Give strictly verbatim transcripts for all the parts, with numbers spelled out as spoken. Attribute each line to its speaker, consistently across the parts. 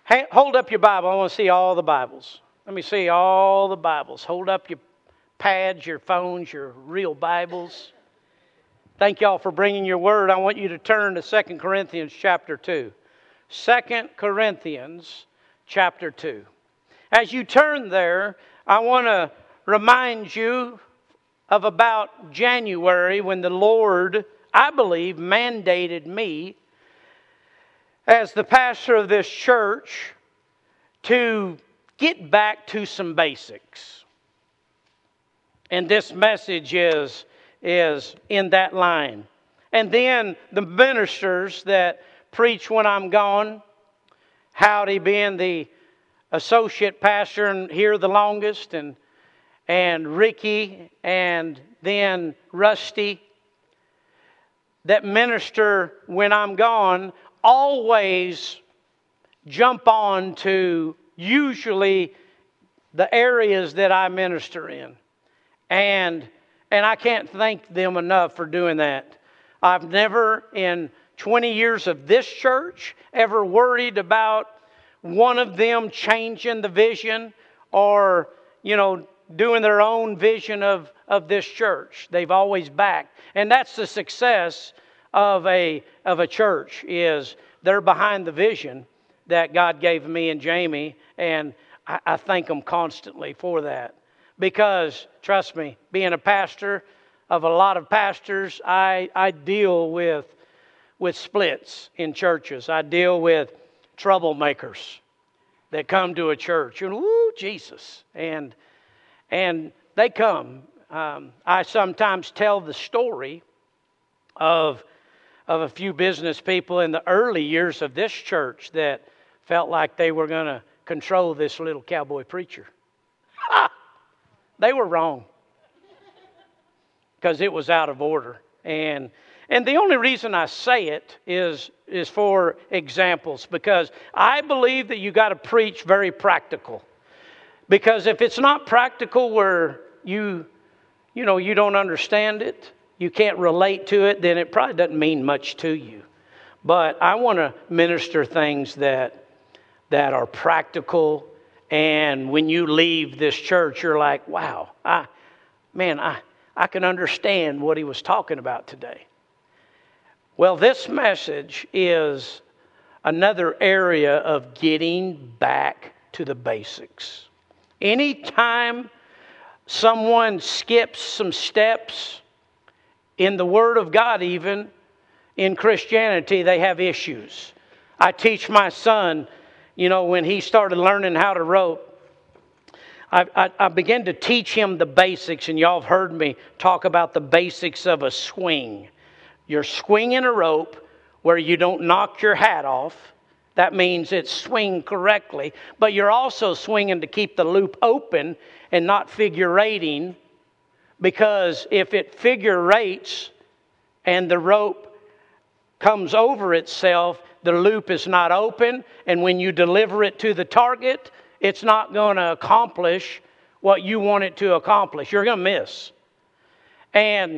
Speaker 1: Hey, hold up your Bible. I want to see all the Bibles. Let me see all the Bibles. Hold up your pads, your phones, your real Bibles. Thank y'all for bringing your word. I want you to turn to Second Corinthians chapter two. Second Corinthians chapter two. As you turn there, I want to remind you of about January when the Lord, I believe, mandated me as the pastor of this church to get back to some basics. And this message is, is in that line. And then the ministers that preach when I'm gone, Howdy being the associate pastor and here the longest, and, and Ricky, and then Rusty, that minister when I'm gone, always jump on to usually the areas that I minister in. And and I can't thank them enough for doing that. I've never in twenty years of this church ever worried about one of them changing the vision or, you know, doing their own vision of, of this church. They've always backed. And that's the success of a of a church, is they're behind the vision that God gave me and Jamie, and I, I thank them constantly for that. Because, trust me, being a pastor of a lot of pastors, I, I deal with, with splits in churches. I deal with troublemakers that come to a church, and woo, Jesus, and and they come. Um, I sometimes tell the story of of a few business people in the early years of this church that felt like they were going to control this little cowboy preacher. Ha! They were wrong, because it was out of order. And and the only reason I say it is, is for examples, because I believe that you got to preach very practical. Because if it's not practical where you, you know, you don't understand it, you can't relate to it, then it probably doesn't mean much to you. But I want to minister things that that are practical, and when you leave this church, you're like, wow, I, man, I, I can understand what he was talking about today. Well, this message is another area of getting back to the basics. Anytime someone skips some steps, in the Word of God, even in Christianity, they have issues. I teach my son, you know, when he started learning how to rope, I, I, I began to teach him the basics, and y'all have heard me talk about the basics of a swing. You're swinging a rope where you don't knock your hat off. That means it's swing correctly, but you're also swinging to keep the loop open and not figurating. Because if it figurates and the rope comes over itself, the loop is not open. And when you deliver it to the target, it's not going to accomplish what you want it to accomplish. You're going to miss. And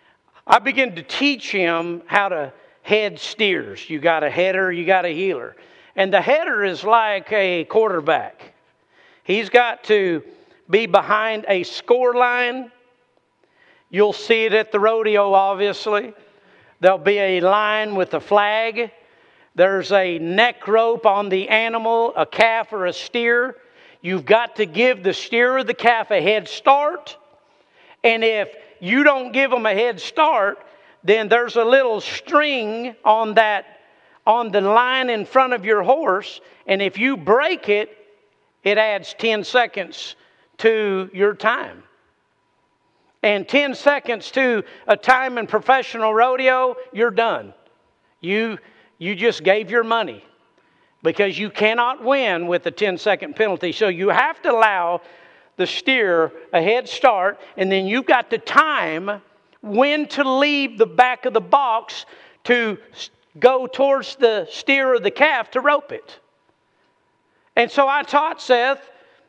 Speaker 1: I began to teach him how to head steers. You got a header, you got a heeler. And the header is like a quarterback. He's got to be behind a score line. You'll see it at the rodeo, obviously. There'll be a line with a flag. There's a neck rope on the animal, a calf or a steer. You've got to give the steer or the calf a head start. And if you don't give them a head start, then there's a little string on that, on the line in front of your horse. And if you break it, it adds ten seconds to your time. And ten seconds to a time in professional rodeo, you're done. You, you just gave your money, because you cannot win with a ten second penalty. So you have to allow the steer a head start, and then you've got the time when to leave the back of the box to go towards the steer or the calf to rope it. And so I taught Seth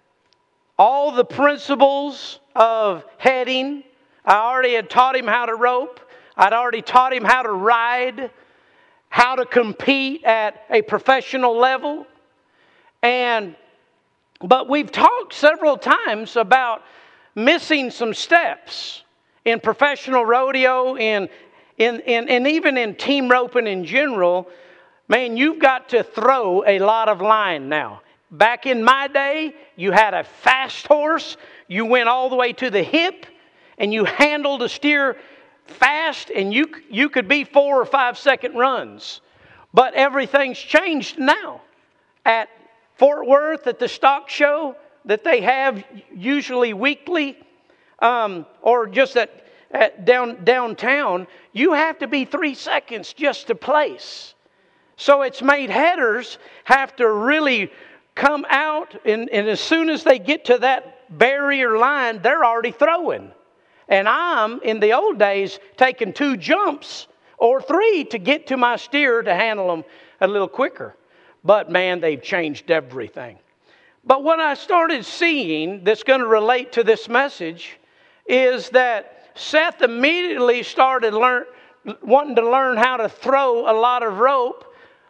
Speaker 1: all the principles of heading. I already had taught him how to rope. I'd already taught him how to ride, how to compete at a professional level. And but we've talked several times about missing some steps in professional rodeo, in, in, in, and even in team roping in general. Man, you've got to throw a lot of line now. Back in my day, you had a fast horse. You went all the way to the hip, and you handled a steer fast, and you, you could be four or five second runs. But everything's changed now. At Fort Worth, at the stock show that they have usually weekly, um, or just at, at down downtown, you have to be three seconds just to place. So it's made headers have to really come out, and, and as soon as they get to that barrier line, they're already throwing. And I'm, in the old days, taking two jumps or three to get to my steer to handle them a little quicker. But man, they've changed everything. But what I started seeing that's going to relate to this message is that Seth immediately started learn, wanting to learn how to throw a lot of rope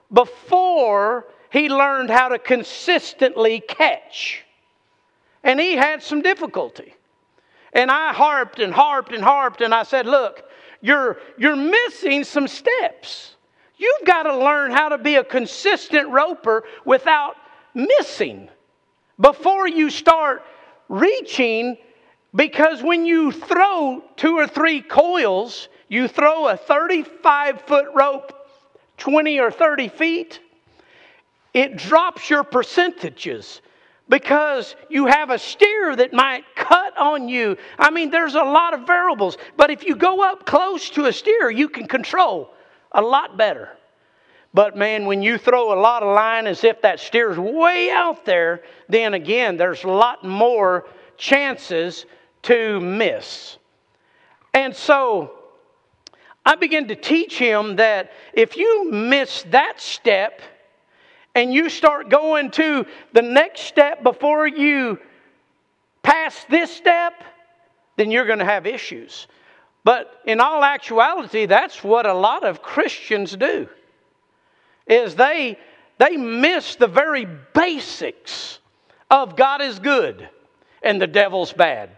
Speaker 1: before he learned how to consistently catch. And he had some difficulty. And I harped and harped and harped, and I said, look, you're, you're missing some steps. You've got to learn how to be a consistent roper without missing before you start reaching, because when you throw two or three coils, you throw a thirty-five foot rope twenty or thirty feet, it drops your percentages because you have a steer that might cut on you. I mean, there's a lot of variables, but if you go up close to a steer, you can control a lot better. But man, when you throw a lot of line as if that steer's way out there, then again, there's a lot more chances to miss. And so I began to teach him that if you miss that step and you start going to the next step before you pass this step, then you're going to have issues. But in all actuality, that's what a lot of Christians do. Is they, they miss the very basics of God is good and the devil's bad.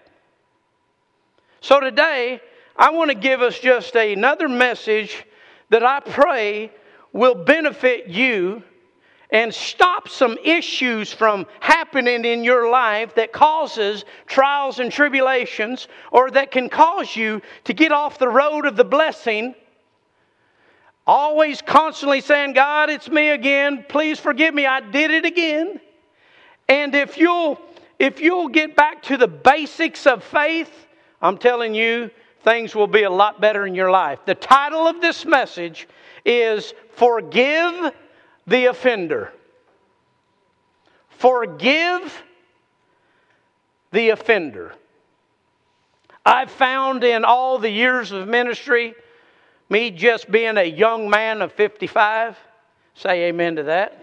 Speaker 1: So today, I want to give us just another message that I pray will benefit you and stop some issues from happening in your life that causes trials and tribulations, or that can cause you to get off the road of the blessing. Always constantly saying, God, it's me again. Please forgive me. I did it again. And if you'll, if you'll get back to the basics of faith, I'm telling you, things will be a lot better in your life. The title of this message is Forgive the Offender. Forgive the offender. I've found in all the years of ministry, me just being a young man of fifty-five, say amen to that.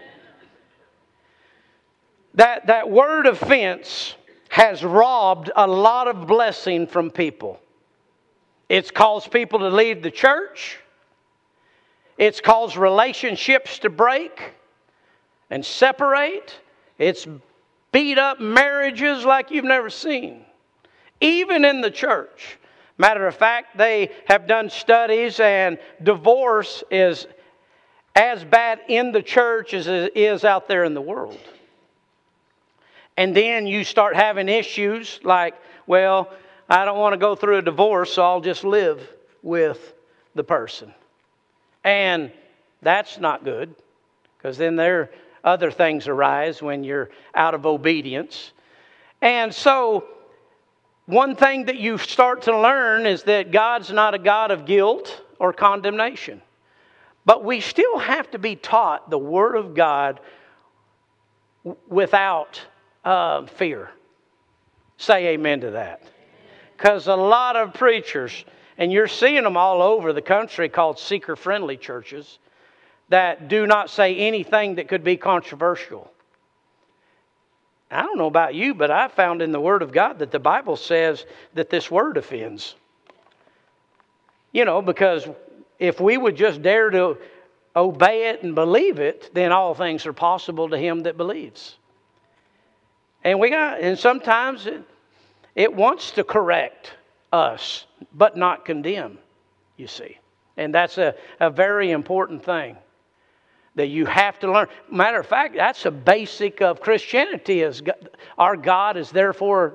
Speaker 1: That, that word offense has robbed a lot of blessing from people. It's caused people to leave the church. It's caused relationships to break and separate. It's beat up marriages like you've never seen. Even in the church. Matter of fact, they have done studies, and divorce is as bad in the church as it is out there in the world. And then you start having issues like, well, I don't want to go through a divorce, so I'll just live with the person. And that's not good, because then there are other things arise when you're out of obedience. And so one thing that you start to learn is that God's not a God of guilt or condemnation. But we still have to be taught the Word of God without uh, fear. Say amen to that. Because a lot of preachers, and you're seeing them all over the country, called seeker-friendly churches, that do not say anything that could be controversial. I don't know about you, but I found in the Word of God that the Bible says that this word offends. You know, because if we would just dare to obey it and believe it, then all things are possible to him that believes. And we got, and sometimes it, it wants to correct us, but not condemn, you see. And that's a, a very important thing that you have to learn. Matter of fact, that's a basic of Christianity. Is our God is therefore,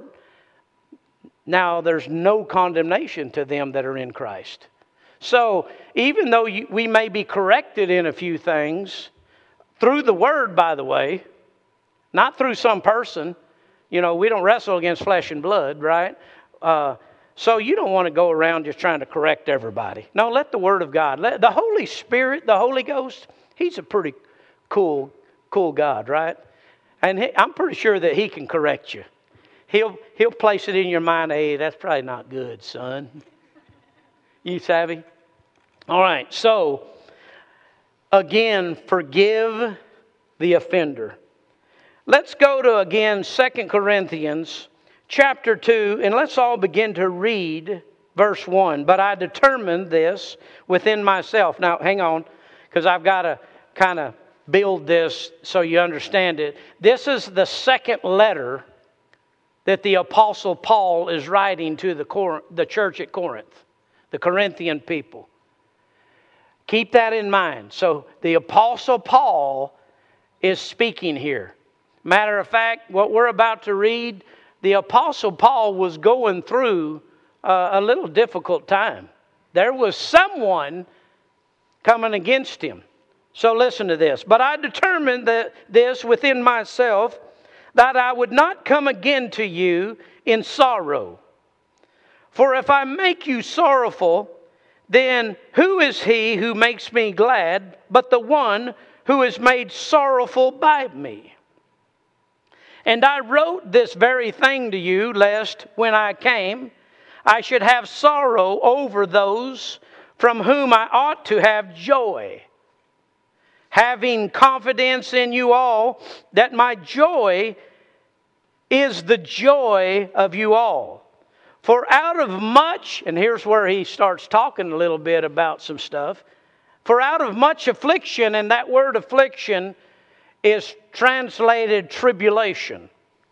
Speaker 1: now there's no condemnation to them that are in Christ. So even though you, we may be corrected in a few things, through the Word, by the way, not through some person. You know, we don't wrestle against flesh and blood, right? Uh, so you don't want to go around just trying to correct everybody. No, let the Word of God, let, the Holy Spirit, the Holy Ghost, He's a pretty cool, cool God, right? And he, I'm pretty sure that He can correct you. He'll He'll place it in your mind, hey, that's probably not good, son. You savvy? All right, so, again, forgive the offender. Let's go to, again, Second Corinthians chapter two, and let's all begin to read verse one. But I determined this within myself. Now, hang on, because I've got to kind of build this so you understand it. This is the second letter that the Apostle Paul is writing to the, Cor- the church at Corinth, the Corinthian people. Keep that in mind. So the Apostle Paul is speaking here. Matter of fact, what we're about to read, the Apostle Paul was going through uh, a little difficult time. There was someone coming against him. So listen to this. But I determined that this within myself, that I would not come again to you in sorrow. For if I make you sorrowful, then who is he who makes me glad but the one who is made sorrowful by me? And I wrote this very thing to you, lest when I came, I should have sorrow over those from whom I ought to have joy, having confidence in you all that my joy is the joy of you all. For out of much, and here's where he starts talking a little bit about some stuff. For out of much affliction, and that word affliction is translated tribulation.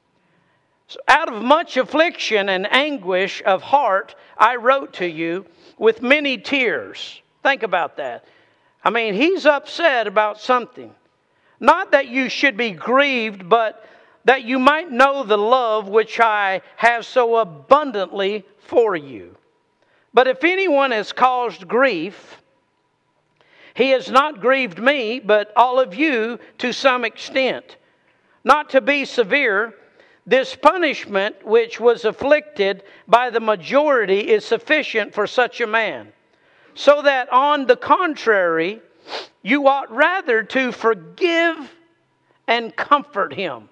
Speaker 1: So out of much affliction and anguish of heart, I wrote to you with many tears. Think about that. I mean, he's upset about something. Not that you should be grieved, but that you might know the love which I have so abundantly for you. But if anyone has caused grief, he has not grieved me, but all of you to some extent. Not to be severe, this punishment which was afflicted by the majority is sufficient for such a man. So that on the contrary, you ought rather to forgive and comfort him,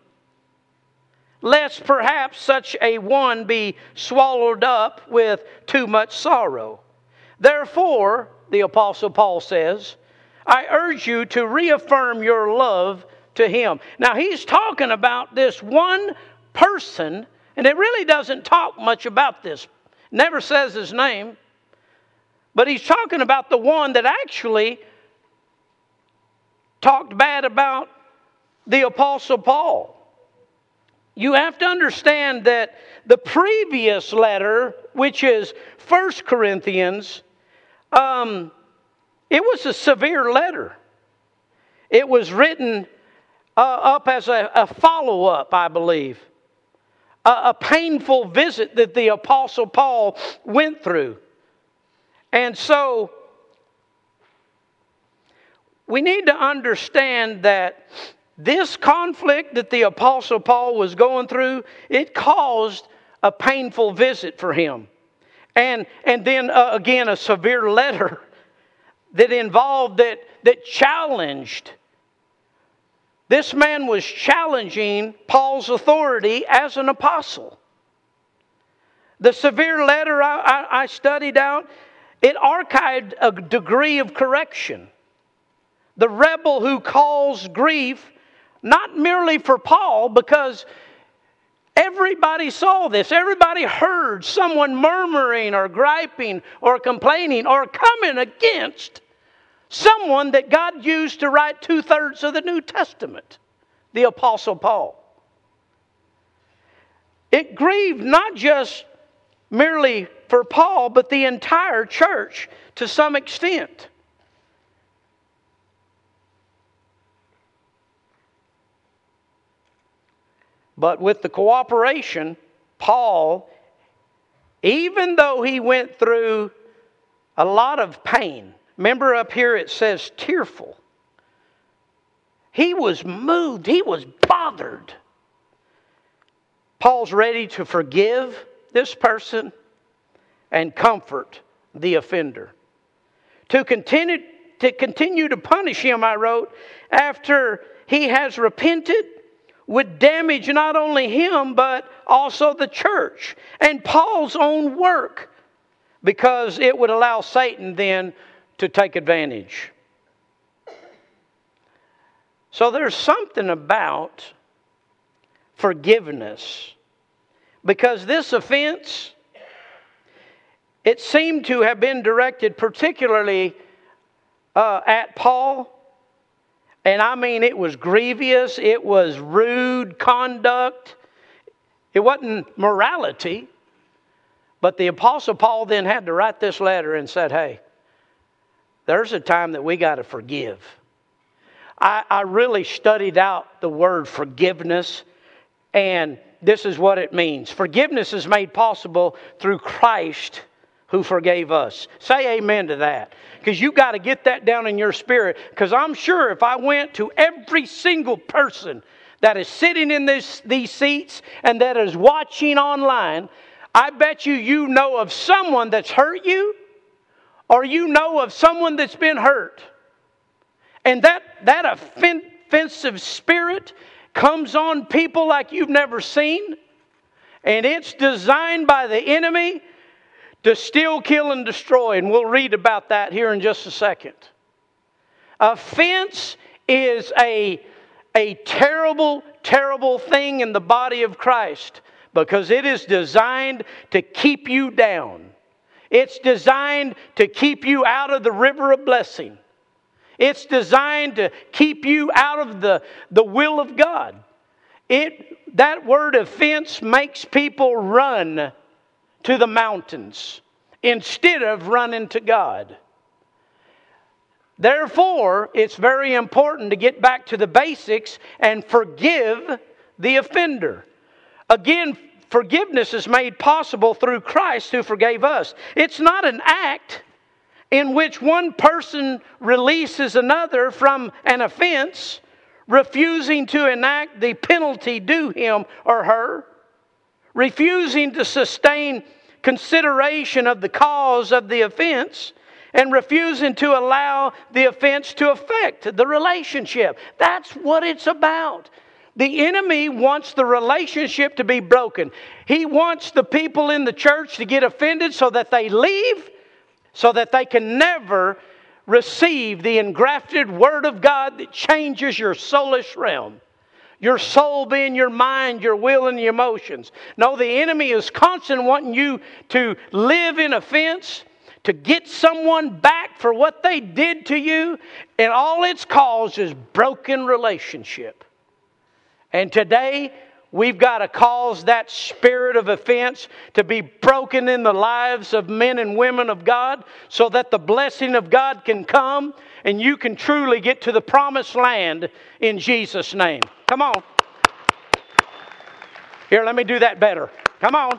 Speaker 1: lest perhaps such a one be swallowed up with too much sorrow. Therefore, the Apostle Paul says, I urge you to reaffirm your love to him. Now, he's talking about this one person, and it really doesn't talk much about this. Never says his name. But he's talking about the one that actually talked bad about the Apostle Paul. You have to understand that the previous letter, which is First Corinthians, um, it was a severe letter. It was written uh, up as a, a follow-up, I believe. A, a painful visit that the Apostle Paul went through. And so, we need to understand that this conflict that the Apostle Paul was going through, it caused a painful visit for him. And, and then, uh, again, a severe letter that involved, that, that challenged. This man was challenging Paul's authority as an apostle. The severe letter I, I, I studied out, it archived a degree of correction. The rebel who caused grief, not merely for Paul, because everybody saw this. Everybody heard someone murmuring or griping or complaining or coming against Someone that God used to write two-thirds of the New Testament, the Apostle Paul. It grieved not just merely for Paul, but the entire church to some extent. But with the cooperation, Paul, even though he went through a lot of pain, remember up here it says tearful. He was moved. He was bothered. Paul's ready to forgive this person and comfort the offender. To continue, to continue to punish him, I wrote, after he has repented, would damage not only him, but also the church and Paul's own work, because it would allow Satan then to take advantage. So there's something about forgiveness, because this offense, it seemed to have been directed particularly uh, at Paul. And I mean, it was grievous, it was rude conduct, it wasn't morality. But the Apostle Paul then had to write this letter and said, hey, there's a time that we got to forgive. I, I really studied out the word forgiveness, and this is what it means. Forgiveness is made possible through Christ who forgave us. Say amen to that. Because you got to get that down in your spirit. Because I'm sure if I went to every single person that is sitting in this, these seats and that is watching online, I bet you you know of someone that's hurt you, or you know of someone that's been hurt. And that, that offensive spirit comes on people like you've never seen. And it's designed by the enemy to steal, kill, and destroy. And we'll read about that here in just a second. Offense is a, a terrible, terrible thing in the body of Christ, because it is designed to keep you down. It's designed to keep you out of the river of blessing. It's designed to keep you out of the, the will of God. It, that word offense makes people run to the mountains instead of running to God. Therefore, it's very important to get back to the basics and forgive the offender. Again, forgiveness is made possible through Christ who forgave us. It's not an act in which one person releases another from an offense, refusing to enact the penalty due him or her, refusing to sustain consideration of the cause of the offense, and refusing to allow the offense to affect the relationship. That's what it's about. The enemy wants the relationship to be broken. He wants the people in the church to get offended so that they leave, so that they can never receive the engrafted Word of God that changes your soulish realm. Your soul being your mind, your will, and your emotions. No, the enemy is constantly wanting you to live in offense, to get someone back for what they did to you, and all it's caused is broken relationship. And today, we've got to cause that spirit of offense to be broken in the lives of men and women of God, so that the blessing of God can come and you can truly get to the promised land in Jesus' name. Come on. Here, let me do that better. Come on.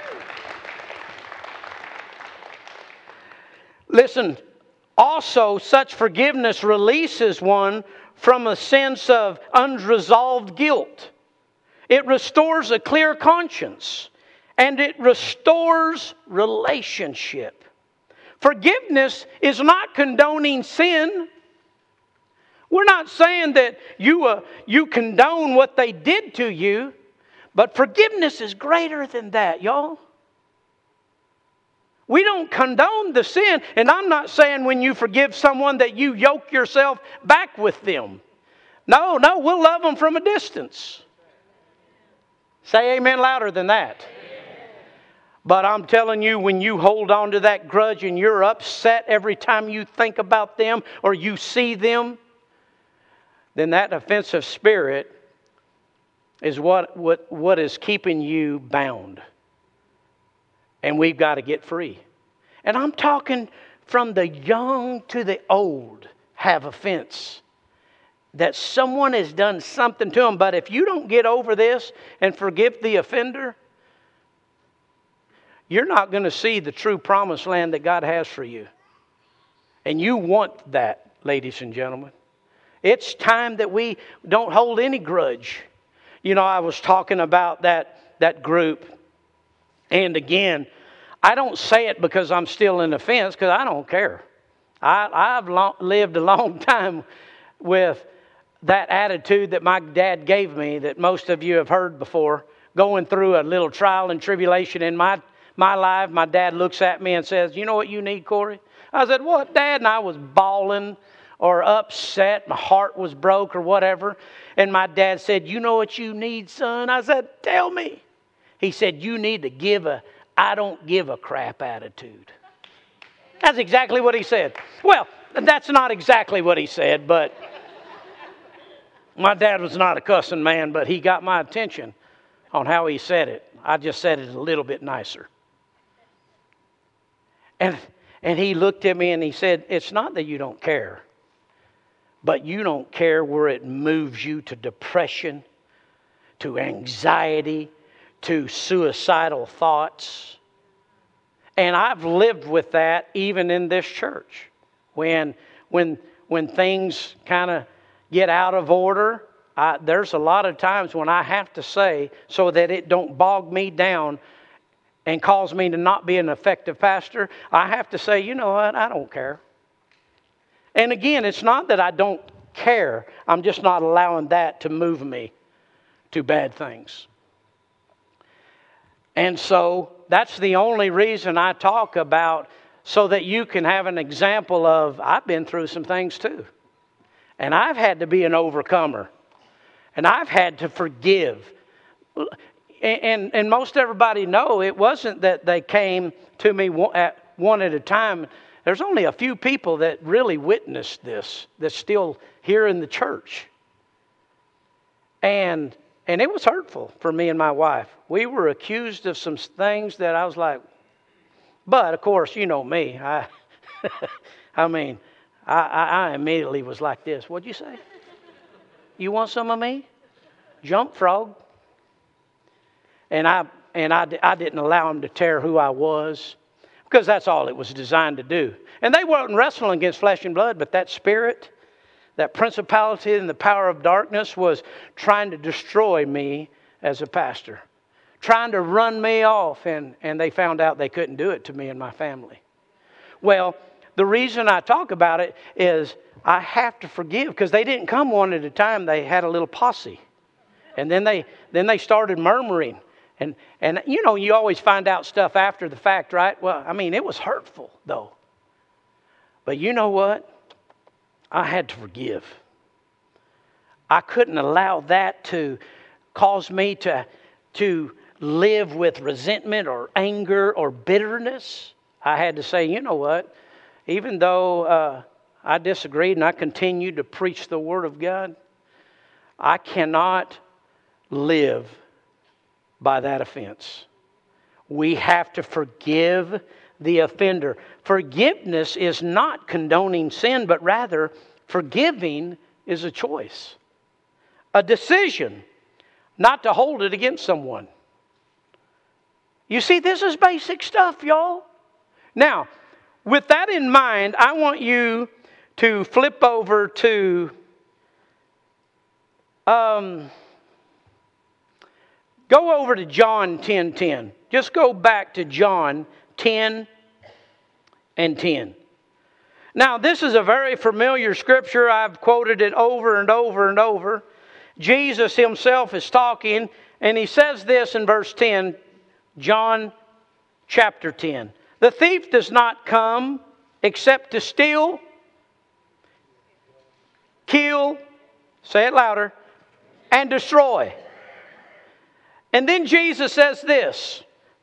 Speaker 1: Listen, also such forgiveness releases one from a sense of unresolved guilt. It restores a clear conscience, and it restores relationship. Forgiveness is not condoning sin. We're not saying that you, uh, you condone what they did to you, but forgiveness is greater than that, y'all. We don't condone the sin, and I'm not saying when you forgive someone that you yoke yourself back with them. No, no, we'll love them from a distance. Say amen louder than that. But I'm telling you, when you hold on to that grudge and you're upset every time you think about them or you see them, then that offensive spirit is what, what, what is keeping you bound. And we've got to get free. And I'm talking from the young to the old have offense. That someone has done something to them. But if you don't get over this and forgive the offender, you're not going to see the true promised land that God has for you. And you want that, ladies and gentlemen. It's time that we don't hold any grudge. You know, I was talking about that, that group. And again, I don't say it because I'm still in offense, because I don't care. I, I've long, lived a long time with that attitude that my dad gave me that most of you have heard before. Going through a little trial and tribulation in my, my life, my dad looks at me and says, "You know what you need, Corey?" I said, "What, Dad?" And I was bawling or upset. My heart was broke or whatever. And my dad said, "You know what you need, son?" I said, "Tell me." He said, "You need to give a I don't give a crap attitude." That's exactly what he said. Well, that's not exactly what he said, but my dad was not a cussing man, but he got my attention on how he said it. I just said it a little bit nicer. And and he looked at me and he said, "It's not that you don't care, but you don't care where it moves you to depression, to anxiety, to suicidal thoughts." And I've lived with that even in this church. When when when things kind of get out of order, I, there's a lot of times when I have to say, so that it don't bog me down and cause me to not be an effective pastor, I have to say, "You know what, I don't care." And again, it's not that I don't care. I'm just not allowing that to move me to bad things. And so that's the only reason I talk about, so that you can have an example of, I've been through some things too. And I've had to be an overcomer. And I've had to forgive. And, and, and most everybody know it wasn't that they came to me one at, one at a time. There's only a few people that really witnessed this, that's still here in the church. And and it was hurtful for me and my wife. We were accused of some things that I was like, but of course, you know me. I I mean, I, I, I immediately was like this. "What'd you say? You want some of me? Jump frog." And I and I, I didn't allow him to tear who I was, because that's all it was designed to do. And they weren't wrestling against flesh and blood, but that spirit, that principality and the power of darkness was trying to destroy me as a pastor, trying to run me off, and, and they found out they couldn't do it to me and my family. Well, the reason I talk about it is I have to forgive, because they didn't come one at a time. They had a little posse. And then they then they started murmuring. And, and you know, you always find out stuff after the fact, right? Well, I mean, it was hurtful, though. But you know what? I had to forgive. I couldn't allow that to cause me to, to live with resentment or anger or bitterness. I had to say, you know what? Even though uh, I disagreed and I continued to preach the Word of God, I cannot live by that offense. We have to forgive the offender. Forgiveness is not condoning sin, but rather forgiving is a choice, a decision not to hold it against someone. You see, this is basic stuff, y'all. Now, with that in mind, I want you to flip over to um, go over to John ten ten. Just go back to John ten and ten. Now, this is a very familiar scripture. I've quoted it over and over and over. Jesus himself is talking, and he says this in verse ten, John chapter ten. "The thief does not come except to steal, kill," say it louder, "and destroy." And then Jesus says this,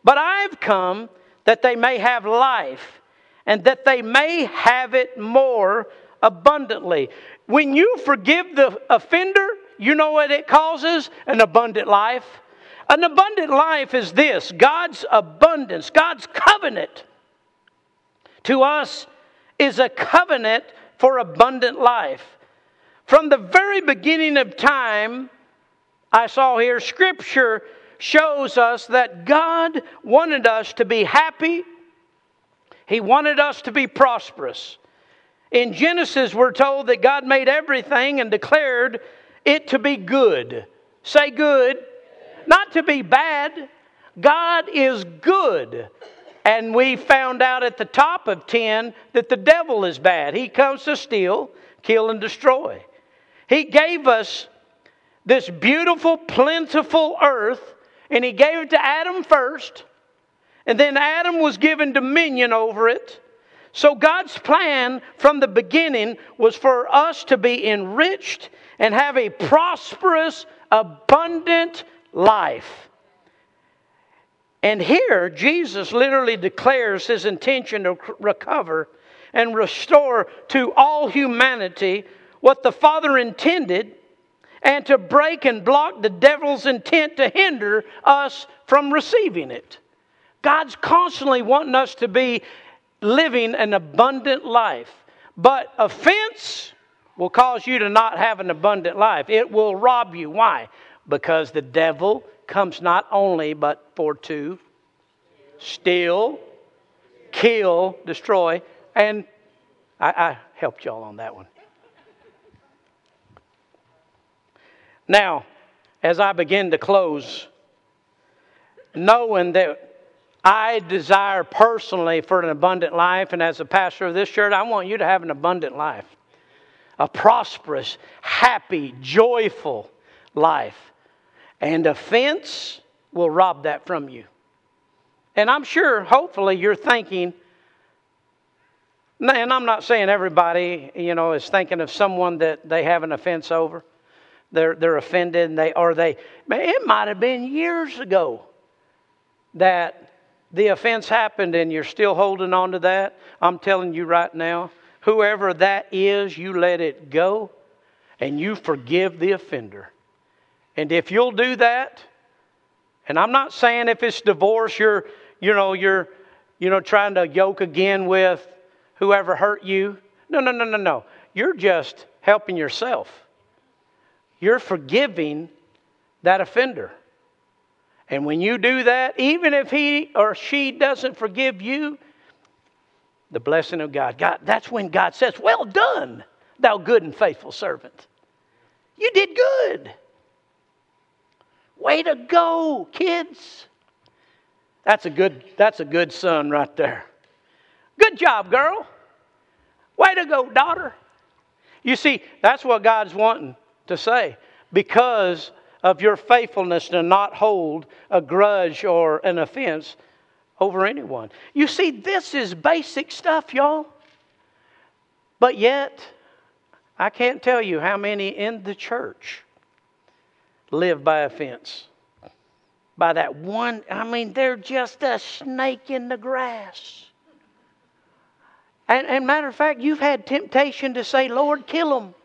Speaker 1: But I've come that they may have life, and that they may have it more abundantly. When you forgive the offender, you know what it causes? An abundant life. An abundant life is this: God's abundance, God's covenant to us is a covenant for abundant life. From the very beginning of time, I saw here, Scripture shows us that God wanted us to be happy. He wanted us to be prosperous. In Genesis, we're told that God made everything and declared it to be good. Say good. Not to be bad. God is good. And we found out at the top of ten that the devil is bad. He comes to steal, kill, and destroy. He gave us this beautiful, plentiful earth, and He gave it to Adam first. And then Adam was given dominion over it. So God's plan from the beginning was for us to be enriched and have a prosperous, abundant life. And here, Jesus literally declares His intention to recover and restore to all humanity what the Father intended, and to break and block the devil's intent to hinder us from receiving it. God's constantly wanting us to be living an abundant life. But offense will cause you to not have an abundant life. It will rob you. Why? Because the devil comes not only but for to steal, kill, destroy. And I, I helped y'all on that one. Now, as I begin to close, knowing that I desire personally for an abundant life, and as a pastor of this church, I want you to have an abundant life. A prosperous, happy, joyful life. And offense will rob that from you. And I'm sure, hopefully, you're thinking, and I'm not saying everybody, you know, is thinking of someone that they have an offense over. They're they're offended, and they or they. Man, it might have been years ago that the offense happened, and you're still holding on to that. I'm telling you right now, whoever that is, you let it go, and you forgive the offender. And if you'll do that, and I'm not saying if it's divorce, you're you know you're you know trying to yoke again with whoever hurt you. No, no, no, no, no. You're just helping yourself. You're forgiving that offender. And when you do that, even if he or she doesn't forgive you, the blessing of God, God, that's when God says, "Well done, thou good and faithful servant. You did good. Way to go, kids." That's a good, that's a good son right there. Good job, girl. Way to go, daughter. You see, that's what God's wanting to say. Because of your faithfulness to not hold a grudge or an offense over anyone. You see, this is basic stuff, y'all. But yet, I can't tell you how many in the church live by offense. By that one, I mean, they're just a snake in the grass. And, and matter of fact, you've had temptation to say, "Lord, kill them.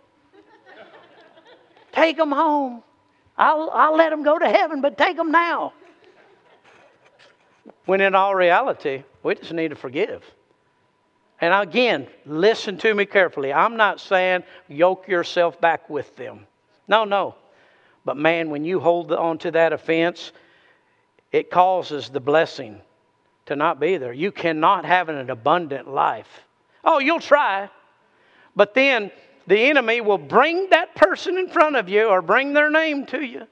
Speaker 1: Take them home. I'll, I'll let them go to heaven, but take them now." When in all reality, we just need to forgive. And again, listen to me carefully. I'm not saying yoke yourself back with them. No, no. But man, when you hold on to that offense, it causes the blessing to not be there. You cannot have an abundant life. Oh, you'll try. But then the enemy will bring that person in front of you or bring their name to you.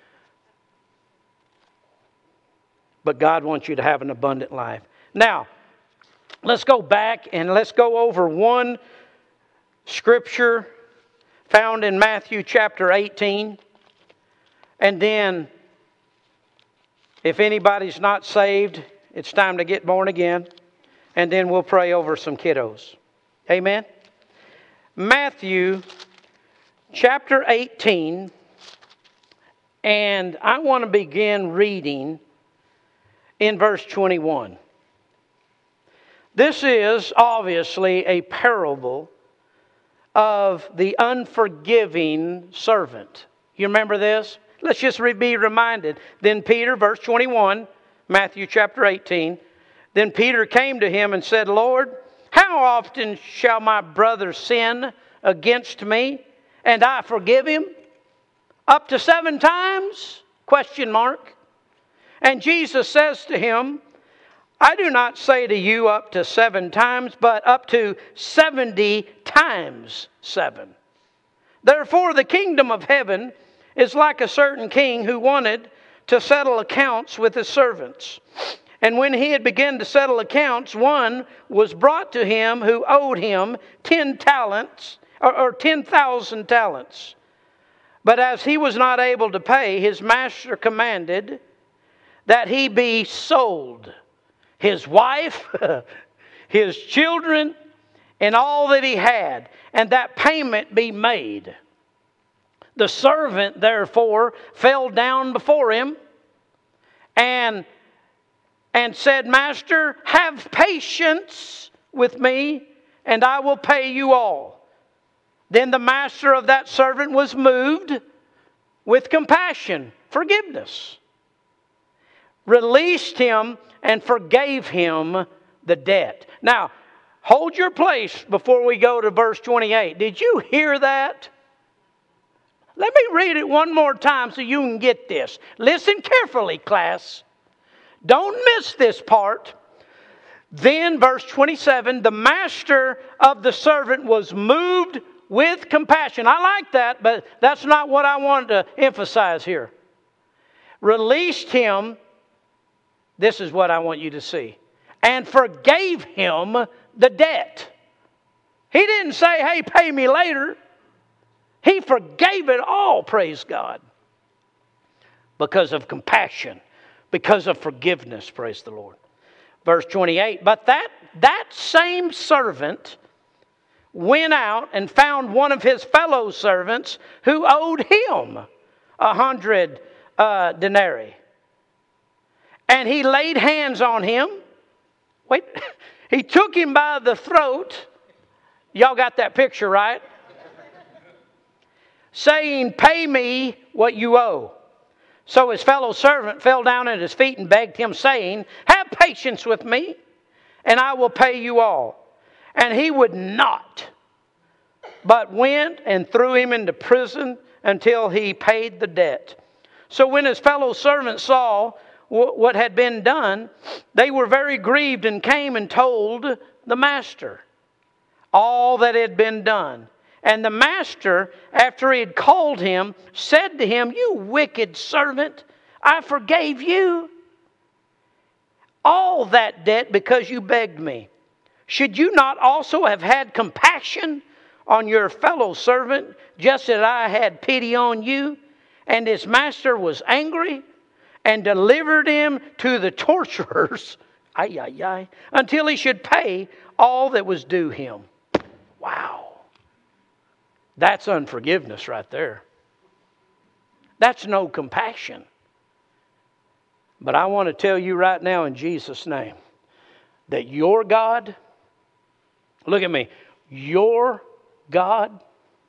Speaker 1: But God wants you to have an abundant life. Now, let's go back and let's go over one scripture found in Matthew chapter eighteen. And then, if anybody's not saved, it's time to get born again. And then we'll pray over some kiddos. Amen? Matthew chapter eighteen. And I want to begin reading in verse twenty-one. This is obviously a parable of the unforgiving servant. You remember this? Let's just be reminded. Then Peter, verse twenty-one, Matthew chapter eighteen. Then Peter came to him and said, Lord, how often shall my brother sin against me and I forgive him? Up to seven times? Question mark. And Jesus says to him, I do not say to you up to seven times, but up to seventy times seven. Therefore the kingdom of heaven is like a certain king who wanted to settle accounts with his servants. And when he had begun to settle accounts, one was brought to him who owed him ten talents, or, or ten thousand talents. But as he was not able to pay, his master commanded that he be sold, his wife, his children, and all that he had, and that payment be made. The servant, therefore, fell down before him and, and said, Master, have patience with me, and I will pay you all. Then the master of that servant was moved with compassion, forgiveness, released him and forgave him the debt. Now, hold your place before we go to verse twenty-eight. Did you hear that? Let me read it one more time so you can get this. Listen carefully, class. Don't miss this part. Then, verse twenty-seven, the master of the servant was moved with compassion. I like that, but that's not what I wanted to emphasize here. Released him. This is what I want you to see. And forgave him the debt. He didn't say, hey, pay me later. He forgave it all, praise God. Because of compassion. Because of forgiveness, praise the Lord. Verse twenty-eight, but that, that same servant went out and found one of his fellow servants who owed him a hundred uh, denarii. And he laid hands on him. Wait, he took him by the throat. Y'all got that picture, right? Saying, pay me what you owe. So his fellow servant fell down at his feet and begged him, saying, have patience with me, and I will pay you all. And he would not, but went and threw him into prison until he paid the debt. So when his fellow servants saw what had been done, they were very grieved and came and told the master all that had been done. And the master, after he had called him, said to him, you wicked servant, I forgave you all that debt because you begged me. Should you not also have had compassion on your fellow servant, just as I had pity on you? And his master was angry and delivered him to the torturers, ay, ay, ay, until he should pay all that was due him. Wow. That's unforgiveness right there. That's no compassion. But I want to tell you right now in Jesus' name that your God, look at me, your God,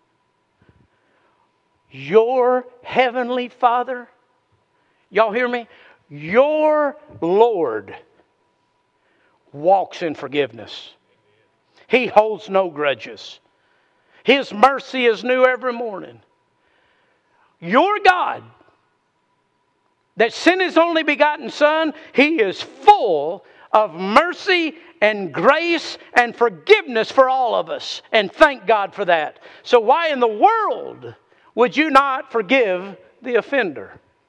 Speaker 1: your heavenly Father, y'all hear me? Your Lord walks in forgiveness. He holds no grudges. His mercy is new every morning. Your God that sent His only begotten Son, He is full of mercy and grace and forgiveness for all of us. And thank God for that. So why in the world would you not forgive the offender?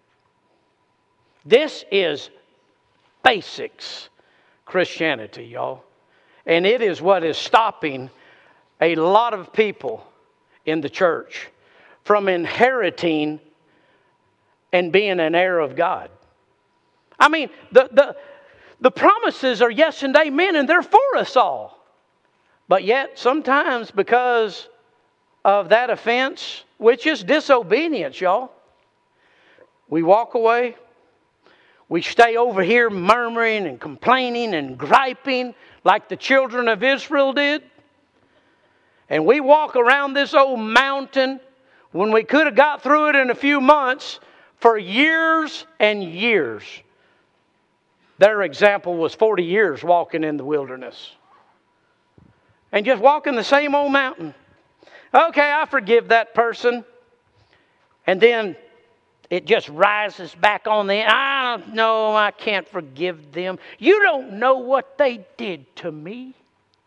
Speaker 1: This is basics Christianity, y'all. And it is what is stopping a lot of people in the church from inheriting and being an heir of God. I mean, the, the, the promises are yes and amen, and they're for us all. But yet, sometimes because of that offense, which is disobedience, y'all, we walk away. We stay over here murmuring and complaining and griping like the children of Israel did. And we walk around this old mountain when we could have got through it in a few months for years and years. Their example was forty years walking in the wilderness. And just walking the same old mountain. Okay, I forgive that person. And then it just rises back on the, I don't know, I can't forgive them. You don't know what they did to me.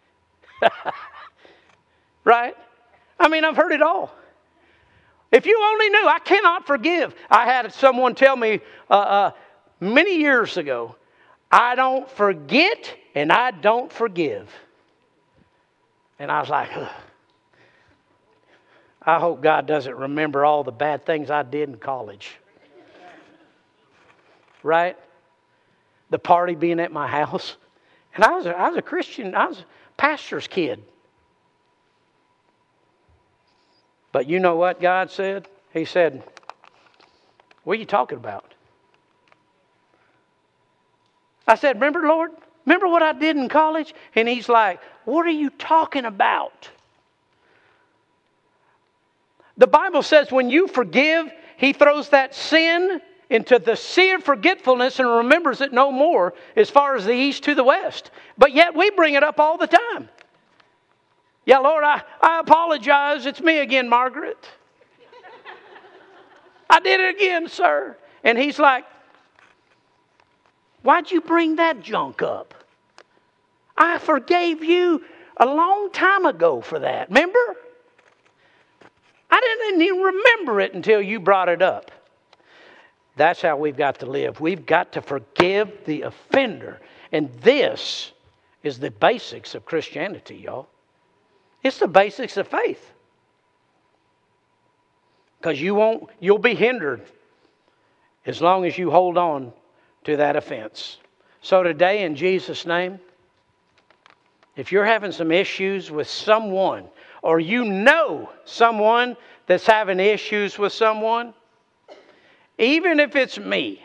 Speaker 1: Right? I mean, I've heard it all. If you only knew, I cannot forgive. I had someone tell me uh, uh, many years ago, I don't forget and I don't forgive. And I was like, ugh. I hope God doesn't remember all the bad things I did in college. Right? The party being at my house. And I was a, I was a Christian. I was a pastor's kid. But you know what God said? He said, what are you talking about? I said, remember, Lord? Remember what I did in college? And He's like, what are you talking about? The Bible says when you forgive, He throws that sin into the sea of forgetfulness and remembers it no more as far as the east to the west. But yet we bring it up all the time. Yeah, Lord, I, I apologize. It's me again, Margaret. I did it again, sir. And He's like, why'd you bring that junk up? I forgave you a long time ago for that. Remember? I didn't even remember it until you brought it up. That's how we've got to live. We've got to forgive the offender. And this is the basics of Christianity, y'all. It's the basics of faith. Because you won't, you'll be hindered as long as you hold on to that offense. So today, in Jesus' name, if you're having some issues with someone, or you know someone that's having issues with someone, even if it's me,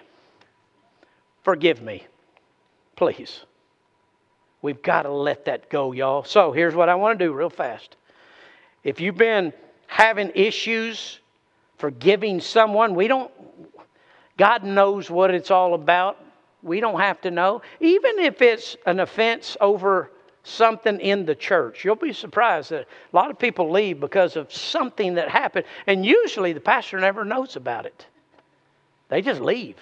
Speaker 1: forgive me, please. We've got to let that go, y'all. So here's what I want to do real fast. If you've been having issues forgiving someone, we don't, God knows what it's all about. We don't have to know. Even if it's an offense over something in the church, you'll be surprised that a lot of people leave because of something that happened. And usually the pastor never knows about it. They just leave.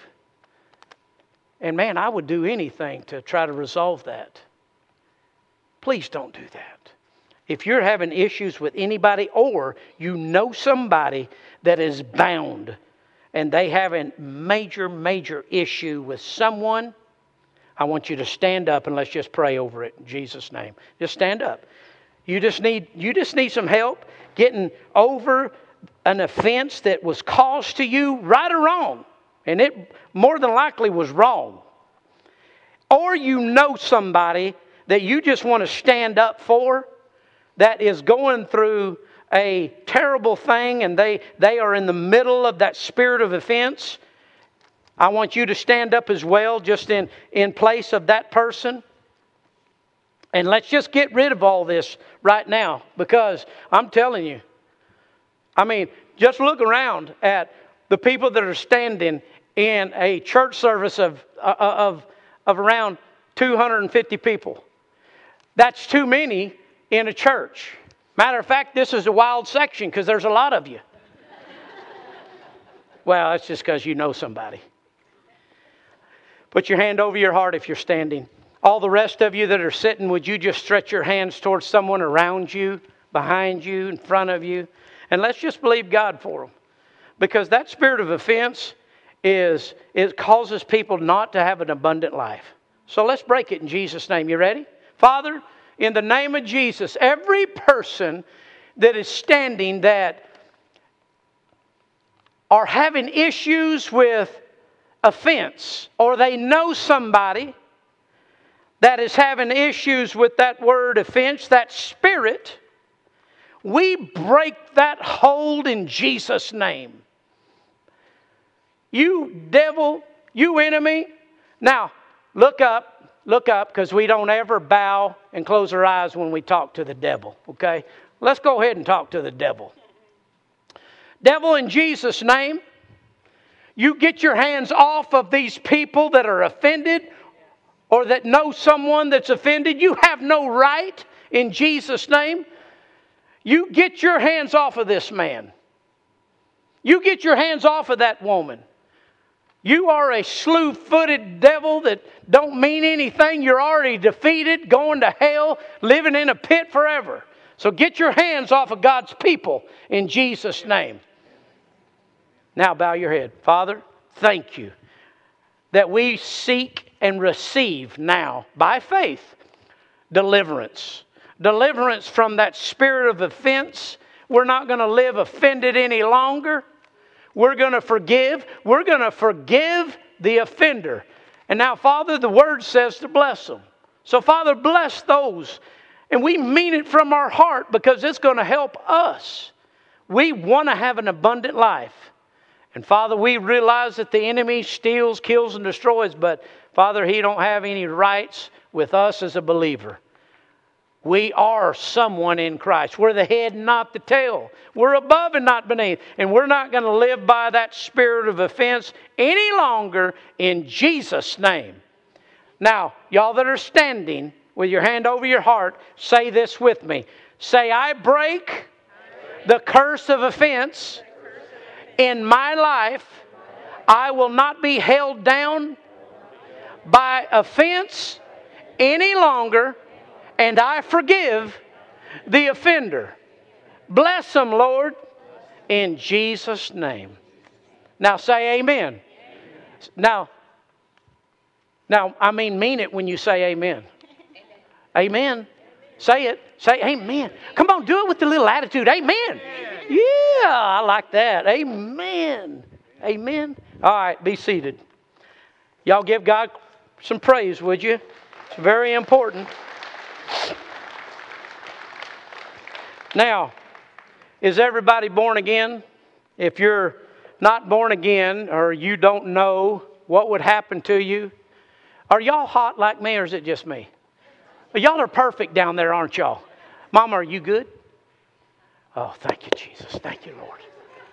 Speaker 1: And man, I would do anything to try to resolve that. Please don't do that. If you're having issues with anybody, or you know somebody that is bound and they have a major, major issue with someone, I want you to stand up and let's just pray over it in Jesus' name. Just stand up. You just need, you just need some help getting over an offense that was caused to you, right or wrong. And it more than likely was wrong. Or you know somebody that you just want to stand up for that is going through a terrible thing and they, they are in the middle of that spirit of offense. I want you to stand up as well, just in, in place of that person. And let's just get rid of all this right now, because I'm telling you, I mean, just look around at the people that are standing in a church service of, of, of around two hundred fifty people. That's too many in a church. Matter of fact, this is a wild section because there's a lot of you. Well, that's just because you know somebody. Put your hand over your heart if you're standing. All the rest of you that are sitting, would you just stretch your hands towards someone around you, behind you, in front of you? And let's just believe God for them. Because that spirit of offense is, it causes people not to have an abundant life. So let's break it in Jesus' name. You ready? Father, in the name of Jesus, every person that is standing that are having issues with offense, or they know somebody that is having issues with that word offense, that spirit, we break that hold in Jesus' name. You devil, you enemy, Now, look up, look up, because we don't ever bow and close our eyes when we talk to the devil, okay? Let's go ahead and talk to the devil. Devil, in Jesus' name, you get your hands off of these people that are offended or that know someone that's offended. You have no right, in Jesus' name. You get your hands off of this man. You get your hands off of that woman. You are a slew-footed devil that don't mean anything. You're already defeated, going to hell, living in a pit forever. So get your hands off of God's people in Jesus' name. Now bow your head. Father, thank you that we seek and receive now, by faith, deliverance. Deliverance from that spirit of offense. We're not going to live offended any longer. We're going to forgive. We're going to forgive the offender. And now, Father, the Word says to bless them. So, Father, bless those. And we mean it from our heart because it's going to help us. We want to have an abundant life. And, Father, we realize that the enemy steals, kills, and destroys. But, Father, he don't have any rights with us as a believer. We are someone in Christ. We're the head, not the tail. We're above and not beneath. And we're not going to live by that spirit of offense any longer in Jesus' name. Now, y'all that are standing with your hand over your heart, say this with me. Say, I break the curse of offense in my life. I will not be held down by offense any longer. And I forgive the offender. Bless them, Lord, in Jesus' name. Now say amen. Amen. Now, now, I mean mean it when you say amen. Amen. Amen. Say it. Say amen. Come on, do it with the little attitude. Amen. Amen. Yeah, I like that. Amen. Amen. All right, be seated. Y'all give God some praise, would you? It's very important. Now, is everybody born again? If you're not born again or you don't know what would happen to you, are y'all hot like me or is it just me? Y'all are perfect down there, aren't y'all? Mama, are you good? Oh, thank you, Jesus. Thank you, Lord.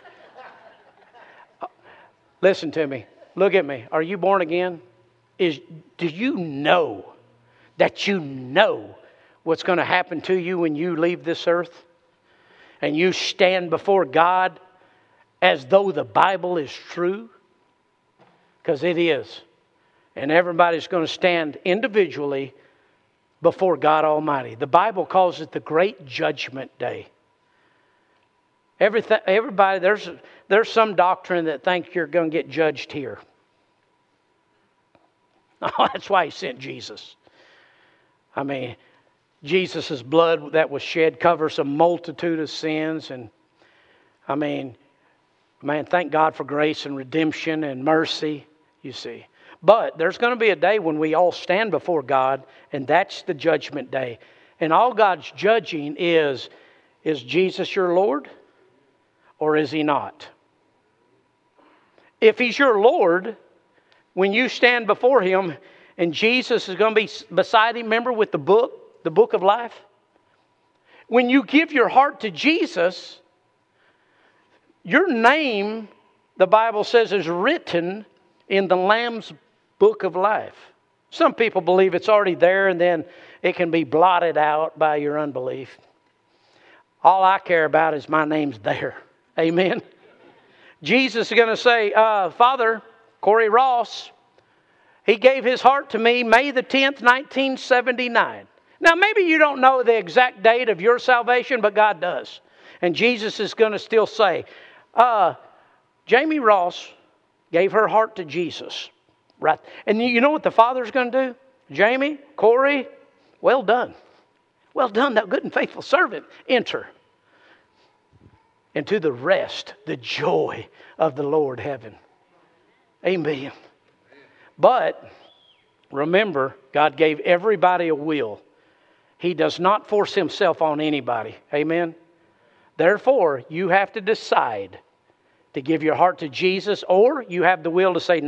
Speaker 1: Uh, listen to me. Look at me. Are you born again? Is do you know that you know what's going to happen to you when you leave this earth? And you stand before God as though the Bible is true? Because it is. And everybody's going to stand individually before God Almighty. The Bible calls it the Great Judgment Day. Everything, everybody, there's, there's some doctrine that thinks you're going to get judged here. Oh, that's why He sent Jesus. I mean, Jesus' blood that was shed covers a multitude of sins. And I mean, man, thank God for grace and redemption and mercy, you see. But there's going to be a day when we all stand before God, and that's the judgment day. And all God's judging is, is Jesus your Lord or is He not? If He's your Lord, when you stand before Him and Jesus is going to be beside Him, remember with the book, the book of life? When you give your heart to Jesus, your name, the Bible says, is written in the Lamb's book of life. Some people believe it's already there and then it can be blotted out by your unbelief. All I care about is my name's there. Amen. Jesus is going to say, uh, Father, Corey Ross, he gave his heart to me May the tenth, nineteen seventy-nine. Now, maybe you don't know the exact date of your salvation, but God does. And Jesus is going to still say, uh, Jamie Ross gave her heart to Jesus. Right. And you know what the Father's going to do? Jamie, Corey, well done. Well done, thou good and faithful servant. Enter into the rest, the joy of the Lord heaven. Amen. But remember, God gave everybody a will. He does not force Himself on anybody. Amen. Therefore, you have to decide to give your heart to Jesus, or you have the will to say, nope,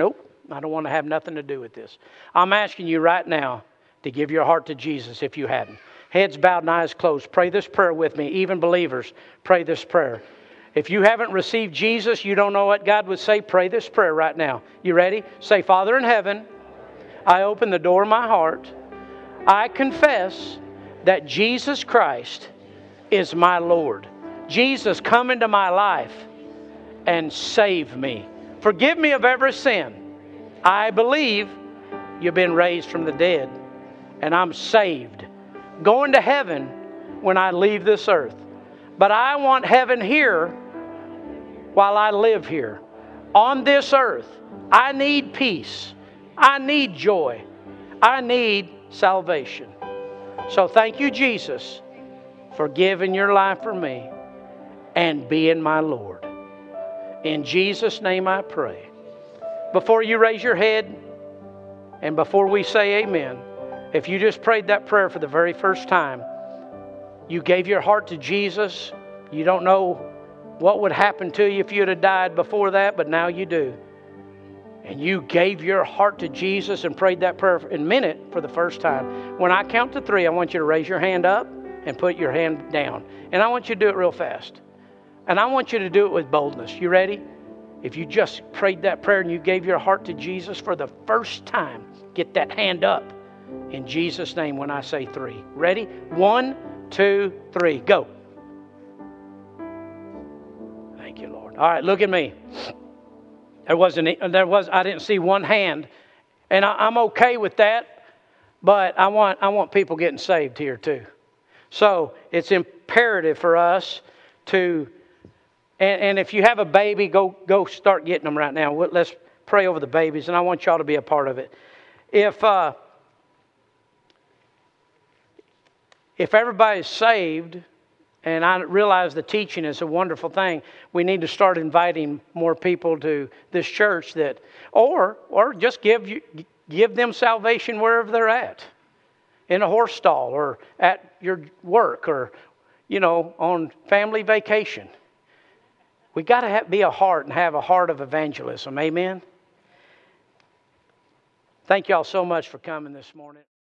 Speaker 1: I don't want to have nothing to do with this. I'm asking you right now to give your heart to Jesus if you hadn't. Heads bowed and eyes closed. Pray this prayer with me. Even believers, pray this prayer. If you haven't received Jesus, you don't know what God would say, pray this prayer right now. You ready? Say, Father in heaven, I open the door of my heart. I confess that Jesus Christ is my Lord. Jesus, come into my life and save me. Forgive me of every sin. I believe you've been raised from the dead, and I'm saved. Going to heaven when I leave this earth. But I want heaven here while I live here. On this earth, I need peace. I need joy. I need salvation. So thank you, Jesus, for giving your life for me and being my Lord. In Jesus' name I pray. Before you raise your head and before we say amen, if you just prayed that prayer for the very first time, you gave your heart to Jesus, you don't know what would happen to you if you'd have died before that, but now you do. And you gave your heart to Jesus and prayed that prayer and meant it for the first time. When I count to three, I want you to raise your hand up and put your hand down. And I want you to do it real fast. And I want you to do it with boldness. You ready? If you just prayed that prayer and you gave your heart to Jesus for the first time, get that hand up in Jesus' name when I say three. Ready? One, two, three. Go. Thank you, Lord. All right, look at me. There wasn't. There was. I didn't see one hand, and I, I'm okay with that. But I want. I want people getting saved here too. So it's imperative for us to. And, and if you have a baby, go go start getting them right now. Let's pray over the babies, and I want y'all to be a part of it. If uh, if everybody's saved. And I realize the teaching is a wonderful thing. We need to start inviting more people to this church that, or or just give you give them salvation wherever they're at, in a horse stall or at your work or, you know, on family vacation. We got to be a heart and have a heart of evangelism. Amen. Thank y'all so much for coming this morning.